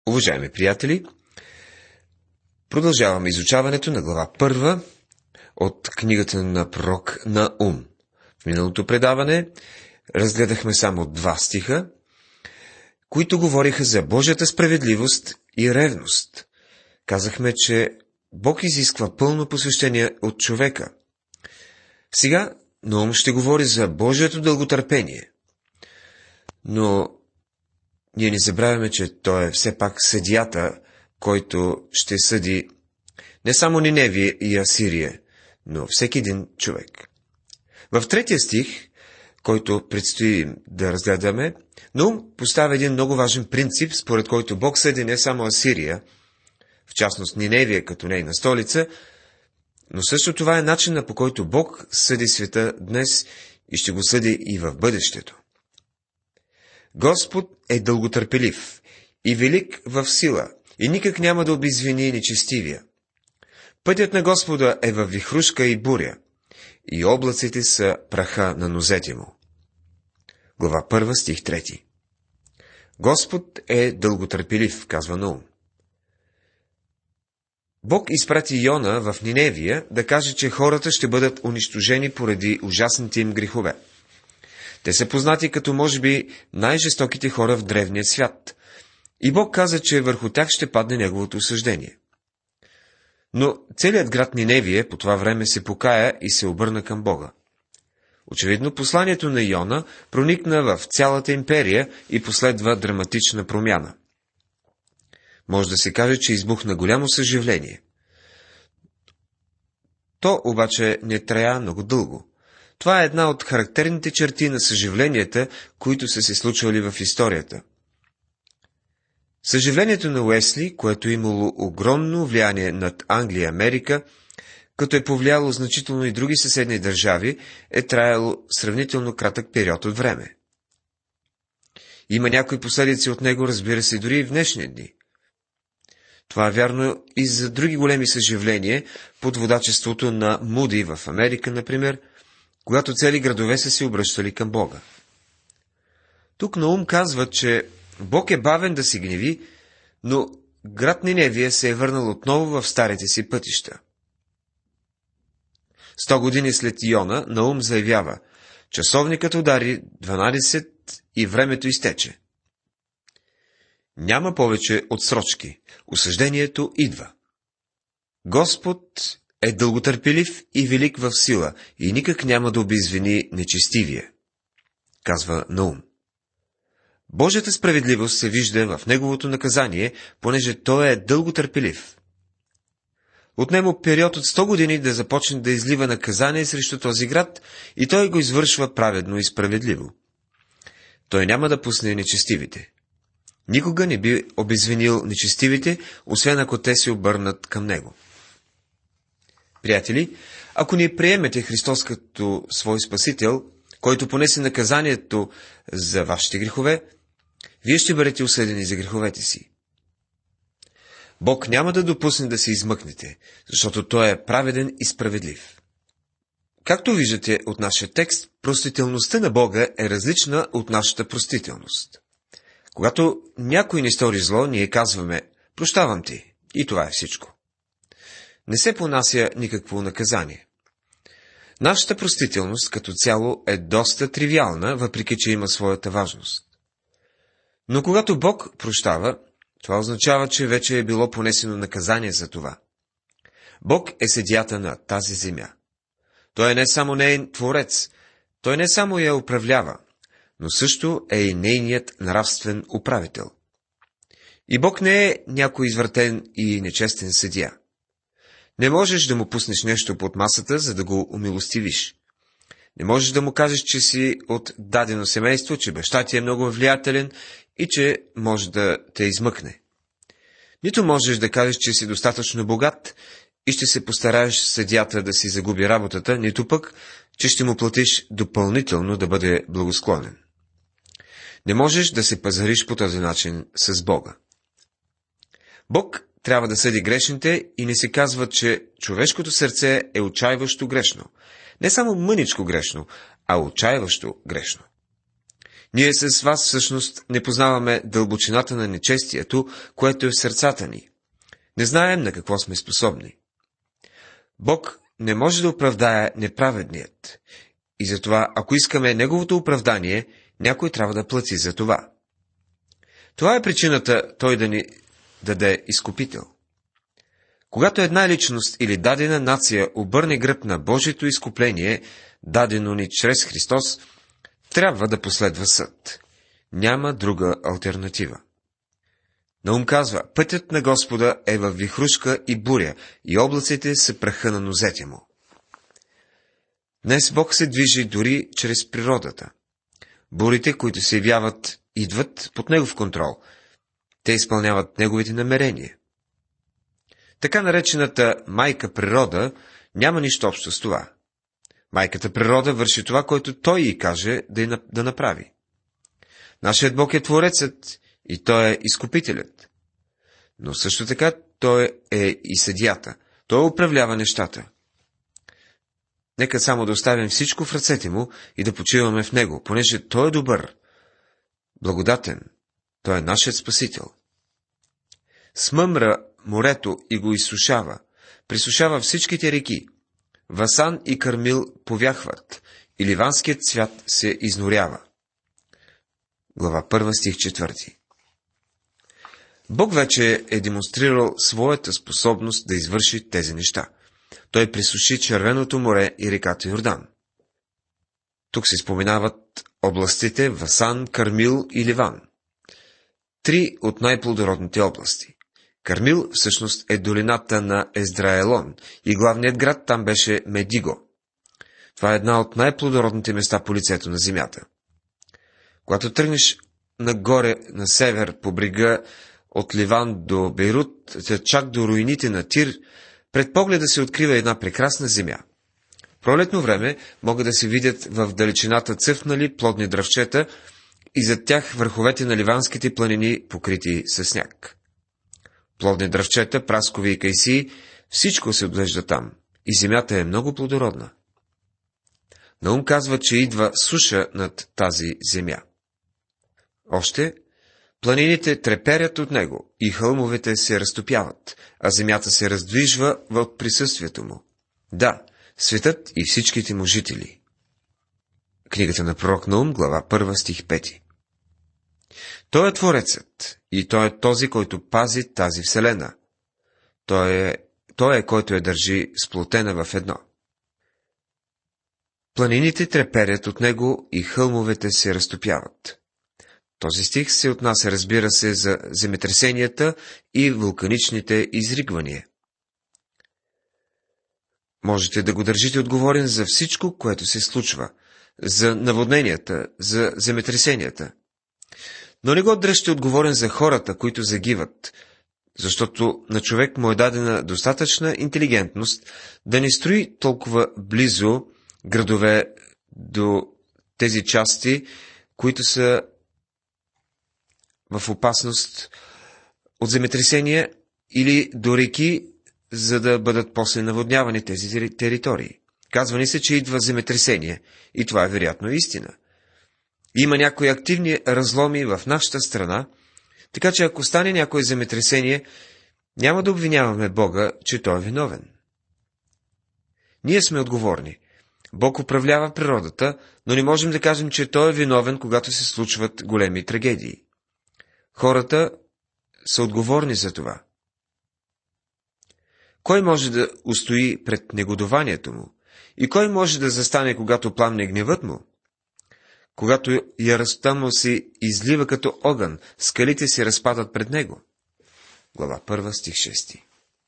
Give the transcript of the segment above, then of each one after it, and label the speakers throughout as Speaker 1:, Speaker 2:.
Speaker 1: Уважаеми приятели, продължаваме изучаването на глава 1 от книгата на пророк Наум. В миналото предаване разгледахме само 2 стиха, които говориха за Божията справедливост и ревност. Казахме, че Бог изисква пълно посвещение от човека. Сега Наум ще говори за Божието дълготърпение. Но ние не забравяме, че той е все пак съдията, който ще съди не само Ниневия и Асирия, но всеки един човек. В 3 стих, който предстои да разгледаме, Наум поставя един много важен принцип, според който Бог съди не само Асирия, в частност Ниневия като нейна столица, но също това е начинът, по който Бог съди света днес и ще го съди и в бъдещето. Господ е дълготърпелив и велик в сила, и никак няма да обезвини нечестивия. Пътят на Господа е във вихрушка и буря, и облаците са праха на нозете му. Глава 1, стих 3. Господ е дълготърпелив, казва Наум. Бог изпрати Йона в Ниневия да каже, че хората ще бъдат унищожени поради ужасните им грехове. Те са познати като, може би, най-жестоките хора в древния свят. И Бог каза, че върху тях ще падне неговото осъждение. Но целият град Ниневия по това време се покая и се обърна към Бога. Очевидно, посланието на Йона проникна в цялата империя и последва драматична промяна. Може да се каже, че избухна голямо съживление. То обаче не трая много дълго. Това е една от характерните черти на съживленията, които са се случвали в историята. Съживлението на Уесли, което е имало огромно влияние над Англия и Америка, като е повлияло значително и други съседни държави, е траяло сравнително кратък период от време. Има някои последици от него, разбира се, дори и в днешни дни. Това е вярно и за други големи съживления, под водачеството на Муди в Америка, например, когато цели градове са се обръщали към Бога. Тук Наум казва, че Бог е бавен да се гневи, но град Ниневия се е върнал отново в старите си пътища. 100 години след Йона, Наум заявява: часовникът удари 12 и времето изтече. Няма повече отсрочки. Осъждението идва. Господ е дълготърпелив и велик в сила и никак няма да обезвини нечестивие, казва Наум. Божията справедливост се вижда в неговото наказание, понеже той е дълготърпелив. Отнема период от 100 години да започне да излива наказание срещу този град и той го извършва праведно и справедливо. Той няма да пусне нечестивите. Никога не би обезвинил нечестивите, освен ако те се обърнат към него. Приятели, ако не приемете Христос като свой Спасител, който понесе наказанието за вашите грехове, вие ще бъдете осъдени за греховете си. Бог няма да допусне да се измъкнете, защото Той е праведен и справедлив. Както виждате от нашия текст, простителността на Бога е различна от нашата простителност. Когато някой ни стори зло, ние казваме: прощавам ти, и това е всичко. Не се понася никакво наказание. Нашата простителност като цяло е доста тривиална, въпреки че има своята важност. Но когато Бог прощава, това означава, че вече е било понесено наказание за това. Бог е съдията на тази земя. Той е не само нейн творец, той не само я управлява, но също е и нейният нравствен управител. И Бог не е някой извратен и нечестен съдия. Не можеш да му пуснеш нещо под масата, за да го умилостивиш. Не можеш да му кажеш, че си от дадено семейство, че баща ти е много влиятелен и че може да те измъкне. Нито можеш да кажеш, че си достатъчно богат и ще се постараеш съдията да си загуби работата, нито пък, че ще му платиш допълнително да бъде благосклонен. Не можеш да се пазариш по този начин с Бога. Бог трябва да съди грешните и не се казва, че човешкото сърце е отчайващо грешно. Не само мъничко грешно, а отчайващо грешно. Ние с вас всъщност не познаваме дълбочината на нечестието, което е в сърцата ни. Не знаем на какво сме способни. Бог не може да оправдае неправедният. И затова, ако искаме неговото оправдание, някой трябва да плати за това. Това е причината той да ни даде изкупител. Когато една личност или дадена нация обърне гръб на Божието изкупление, дадено ни чрез Христос, трябва да последва съд. Няма друга алтернатива. Наум казва, пътят на Господа е във вихрушка и буря, и облаците са праха на нозете му. Днес Бог се движи дори чрез природата. Бурите, които се явяват, идват под негов контрол. Те изпълняват неговите намерения. Така наречената майка природа няма нищо общо с това. Майката природа върши това, което той й каже да направи. Нашият Бог е Творецът и той е изкупителят. Но също така той е и съдията. Той управлява нещата. Нека само да оставим всичко в ръцете му и да почиваме в него, понеже той е добър, благодатен. Той е нашият Спасител. Смъмра морето и го изсушава, присушава всичките реки. Васан и Кармил повяхват, и ливанският цвят се изнорява. Глава 1, стих 4. Бог вече е демонстрирал своята способност да извърши тези неща. Той присуши Червеното море и реката Йордан. Тук се споменават областите Васан, Кармил и Ливан. Три от най-плодородните области. Кармил всъщност е долината на Ездраелон и главният град там беше Медиго. Това е една от най-плодородните места по лицето на земята. Когато тръгнеш нагоре, на север, по брега от Ливан до Бейрут, чак до руините на Тир, пред погледа се открива една прекрасна земя. В пролетно време могат да се видят в далечината цъфнали плодни дръвчета и зад тях върховете на ливанските планини, покрити със сняг. Плодни дръвчета, праскови и кайсии, всичко се отглежда там, и земята е много плодородна. Наум казва, че идва суша над тази земя. Още, планините треперят от него и хълмовете се разтопяват, а земята се раздвижва от присъствието му. Да, светът и всичките му жители. Книгата на пророк Наум, глава 1, стих 5. Той е Творецът и той е този, който пази тази вселена. Той е, който я държи сплотена в едно. Планините треперят от него и хълмовете се разтопяват. Този стих се отнася, разбира се, за земетресенията и вулканичните изригвания. Можете да го държите отговорен за всичко, което се случва, за наводненията, за земетресенията. Но не го дръжте отговорен за хората, които загиват, защото на човек му е дадена достатъчна интелигентност да не строи толкова близо градове до тези части, които са в опасност от земетресения или до реки, за да бъдат после наводнявани тези територии. Казва ни се, че идва земетресение, и това е вероятно истина. Има някои активни разломи в нашата страна, така че ако стане някое земетресение, няма да обвиняваме Бога, че Той е виновен. Ние сме отговорни. Бог управлява природата, но не можем да кажем, че Той е виновен, когато се случват големи трагедии. Хората са отговорни за това. Кой може да устои пред негодованието му? И кой може да застане, когато пламне гневът му? Когато яростта му се излива като огън, скалите се разпадат пред него. Глава 1, стих 6.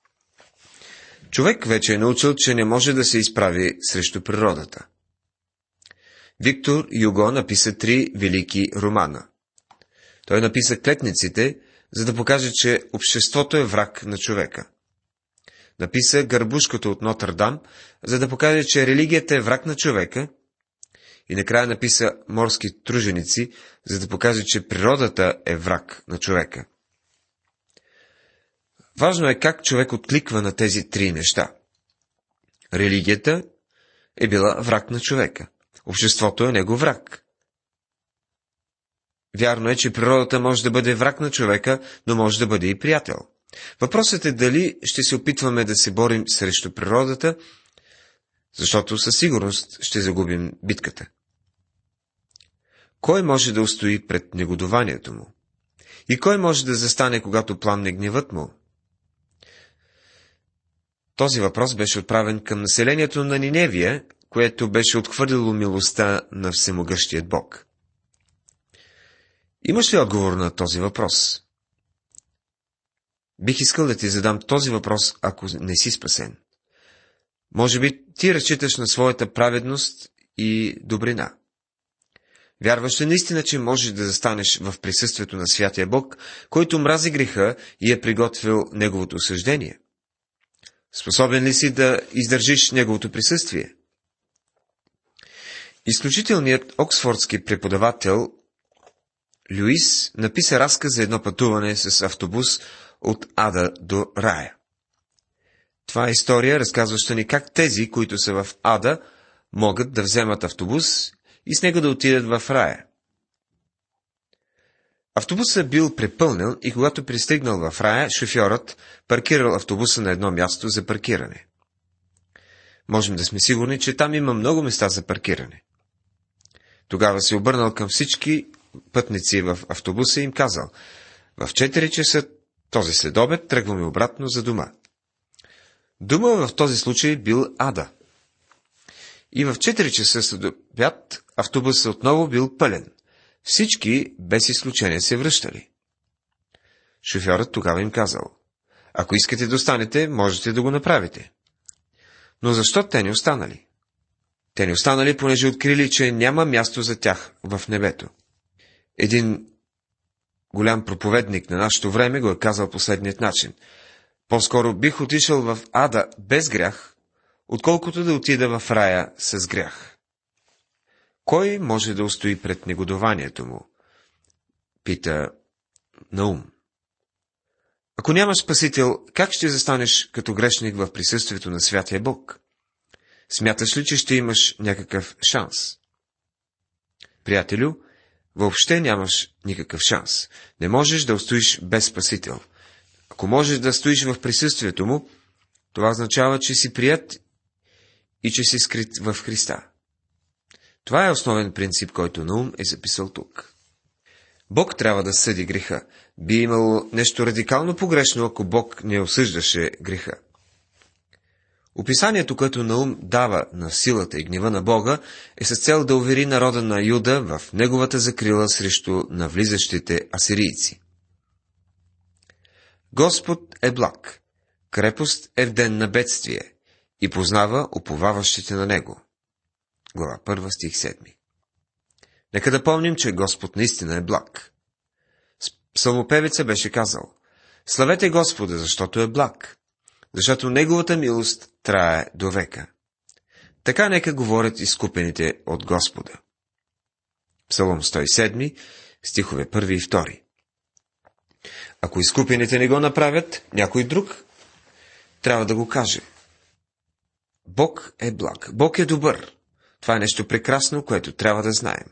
Speaker 1: Човек вече е научил, че не може да се изправи срещу природата. Виктор Юго написа 3 велики романа. Той написа Клетниците, за да покаже, че обществото е враг на човека. Написа Гърбушката от Нотр-Дам, за да покаже, че религията е враг на човека. И накрая написа Морски труженици, за да покаже, че природата е враг на човека. Важно е как човек откликва на тези 3 неща. Религията е била враг на човека. Обществото е него враг. Вярно е, че природата може да бъде враг на човека, но може да бъде и приятел. Въпросът е дали ще се опитваме да се борим срещу природата, защото със сигурност ще загубим битката. Кой може да устои пред негодованието му? И кой може да застане, когато пламне гневът му? Този въпрос беше отправен към населението на Ниневия, което беше отхвърлило милостта на всемогъщият Бог. Имаш ли отговор на този въпрос? Бих искал да ти задам този въпрос, ако не си спасен. Може би ти разчиташ на своята праведност и добрина. Вярваш ли наистина, че можеш да застанеш в присъствието на святия Бог, който мрази греха и е приготвил неговото осъждение? Способен ли си да издържиш неговото присъствие? Изключителният оксфордски преподавател Люис написа разказ за едно пътуване с автобус от ада до рая. Това е история, разказваща ни как тези, които са в ада, могат да вземат автобус и с него да отидат в рая. Автобусът бил препълнен и когато пристигнал в рая, шофьорът паркирал автобуса на едно място за паркиране. Можем да сме сигурни, че там има много места за паркиране. Тогава се обърнал към всички пътници в автобуса и им казал: в 4 часа този следобед тръгваме обратно за дома. Дома в този случай бил ада. И в 4 часа следобед автобусът отново бил пълен. Всички, без изключение, се връщали. Шофьорът тогава им казал: ако искате да останете, можете да го направите. Но защо те не останали? Те не останали, понеже открили, че няма място за тях в небето. Един голям проповедник на нашето време го е казал последният начин: по-скоро бих отишъл в ада без грях, отколкото да отида в рая с грях. Кой може да устои пред негодованието му? Пита Наум. Ако нямаш Спасител, как ще застанеш като грешник в присъствието на святия Бог? Смяташ ли, че ще имаш някакъв шанс? Приятелю, въобще нямаш никакъв шанс. Не можеш да устоиш без Спасител. Ако можеш да стоиш в присъствието му, това означава, че си прият и че си скрит в Христа. Това е основен принцип, който Наум е записал тук. Бог трябва да съди греха. Би имало нещо радикално погрешно, ако Бог не осъждаше греха. Описанието, което Наум дава на силата и гнева на Бога, е с цел да увери народа на Юда в неговата закрила срещу навлизащите асирийци. Господ е благ, крепост е в ден на бедствие и познава уповаващите на него. Глава 1, стих 7. Нека да помним, че Господ наистина е благ. Псалмопевеца беше казал: славете Господа, защото е благ, защото неговата милост трае до века. Така нека говорят изкупените от Господа. Псалом 107, стихове 1 и 2. Ако изкупените не го направят, някой друг трябва да го каже. Бог е благ, Бог е добър. Това е нещо прекрасно, което трябва да знаем.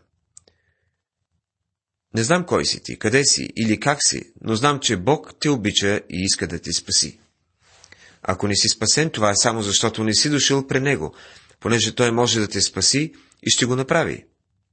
Speaker 1: Не знам кой си ти, къде си или как си, но знам, че Бог те обича и иска да те спаси. Ако не си спасен, това е само защото не си дошъл при Него, понеже Той може да те спаси и ще го направи.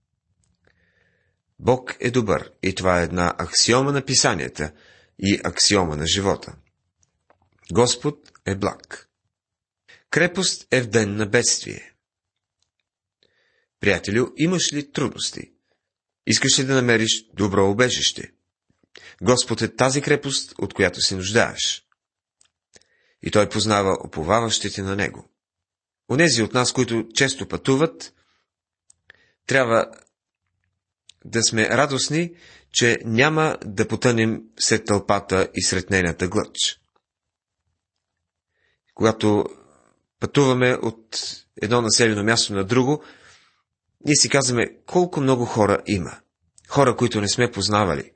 Speaker 1: Бог е добър и това е една аксиома на писанията и аксиома на живота. Господ е благ. Крепост е в ден на бедствие. Приятелю, имаш ли трудности? Искаш ли да намериш добро убежище? Господ е тази крепост, от която се нуждаеш. И Той познава уповаващите на Него. Онези от нас, които често пътуват, трябва да сме радостни, че няма да потънем след тълпата и сред нейната глъч. Когато пътуваме от едно населено място на друго, ние си казваме колко много хора има. Хора, които не сме познавали.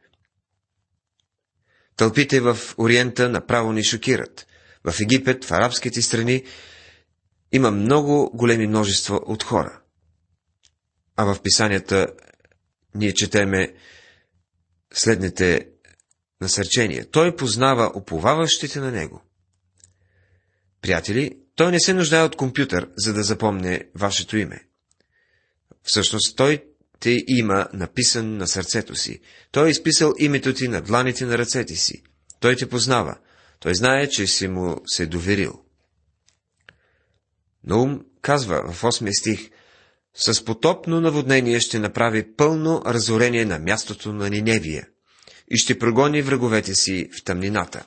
Speaker 1: Тълпите в Ориента направо ни шокират. В Египет, в арабските страни, има много големи множества от хора. А в писанията ние четеме следните насърчения. Той познава уповаващите на него. Приятели, той не се нуждае от компютър, за да запомне вашето име. Всъщност, той те има написан на сърцето си. Той е изписал името ти на дланите на ръцете си. Той те познава. Той знае, че си му се доверил. Наум казва в 8 стих: с потопно наводнение ще направи пълно разорение на мястото на Ниневия и ще прогони враговете си в тъмнината.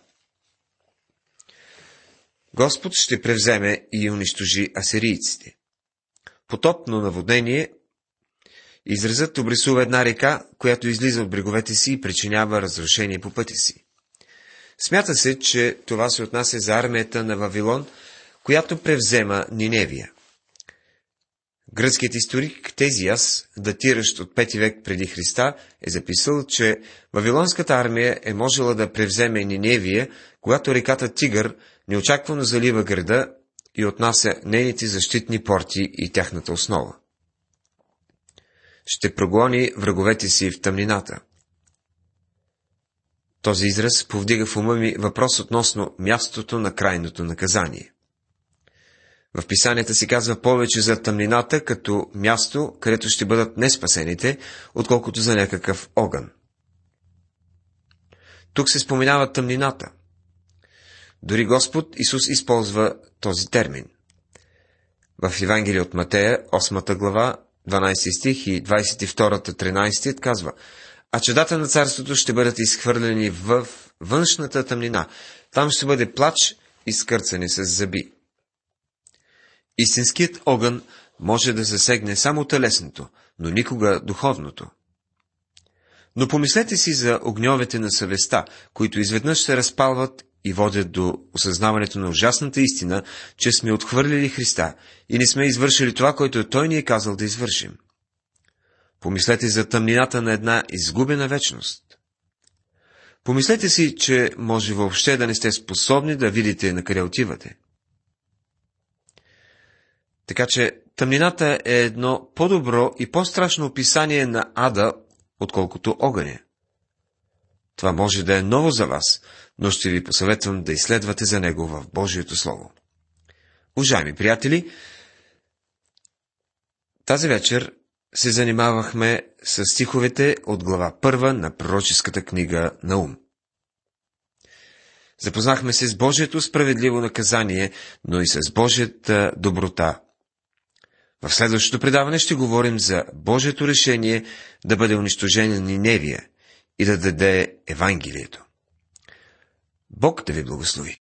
Speaker 1: Господ ще превземе и унищожи асирийците. Потопно наводнение, изразът обрисува една река, която излиза от бреговете си и причинява разрушение по пътя си. Смята се, че това се отнася за армията на Вавилон, която превзема Ниневия. Гръцкият историк Ктезиас, датиращ от 5 век преди Христа, е записал, че Вавилонската армия е можела да превземе Ниневия, когато реката Тигър неочаквано залива града и отнася нейните защитни порти и тяхната основа. Ще прогони враговете си в тъмнината. Този израз повдига в ума ми въпрос относно мястото на крайното наказание. В писанията си казва повече за тъмнината като място, където ще бъдат неспасените, отколкото за някакъв огън. Тук се споменава тъмнината. Дори Господ Исус използва този термин. В Евангелие от Матея, 8 глава, 12 стих и 22-13 казва: а чудата на царството ще бъдат изхвърлени в външната тъмнина. Там ще бъде плач и скърцане с зъби. Истинският огън може да засегне само телесното, но никога духовното. Но помислете си за огньовете на съвестта, които изведнъж се разпалват и водят до осъзнаването на ужасната истина, че сме отхвърлили Христа и не сме извършили това, което Той ни е казал да извършим. Помислете за тъмнината на една изгубена вечност. Помислете си, че може въобще да не сте способни да видите на къде отивате. Така че тъмнината е едно по-добро и по-страшно описание на ада, отколкото огъня. Това може да е ново за вас, но ще ви посъветвам да изследвате за него в Божието Слово. Уважаеми приятели, тази вечер се занимавахме с стиховете от глава 1 на пророческата книга Наум. Запознахме се с Божието справедливо наказание, но и с Божията доброта. В следващото предаване ще говорим за Божието решение да бъде унищожена Ниневия и да даде Евангелието. Бог да ви благослови!